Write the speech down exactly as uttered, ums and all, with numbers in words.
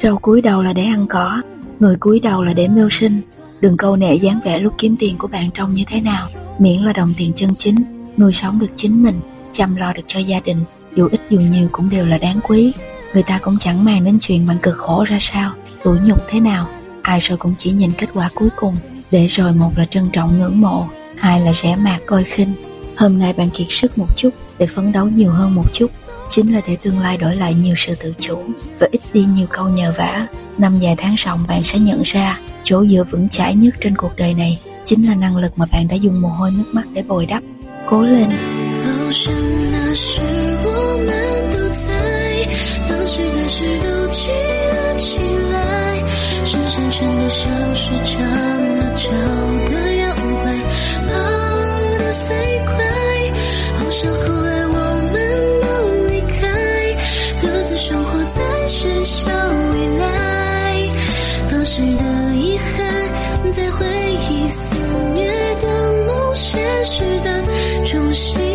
Trâu cúi đầu là để ăn cỏ, người cúi đầu là để mưu sinh. Đừng câu nệ dáng vẻ lúc kiếm tiền của bạn trông như thế nào, miễn là đồng tiền chân chính, nuôi sống được chính mình, chăm lo được cho gia đình, dù ít dù nhiều cũng đều là đáng quý. Người ta cũng chẳng màng đến chuyện bạn cực khổ ra sao, tủi nhục thế nào, ai rồi cũng chỉ nhìn kết quả cuối cùng, để rồi một là trân trọng ngưỡng mộ, hai là rẻ mạt coi khinh. Hôm nay bạn kiệt sức một chút để phấn đấu nhiều hơn một chút, chính là để tương lai đổi lại nhiều sự tự chủ và ít đi nhiều câu nhờ vả. Năm dài tháng ròng bạn sẽ nhận ra chỗ dựa vững chãi nhất trên cuộc đời này chính là năng lực mà bạn đã dùng mồ hôi nước mắt để bồi đắp. Cố lên. 在回忆肆虐的某些时的中心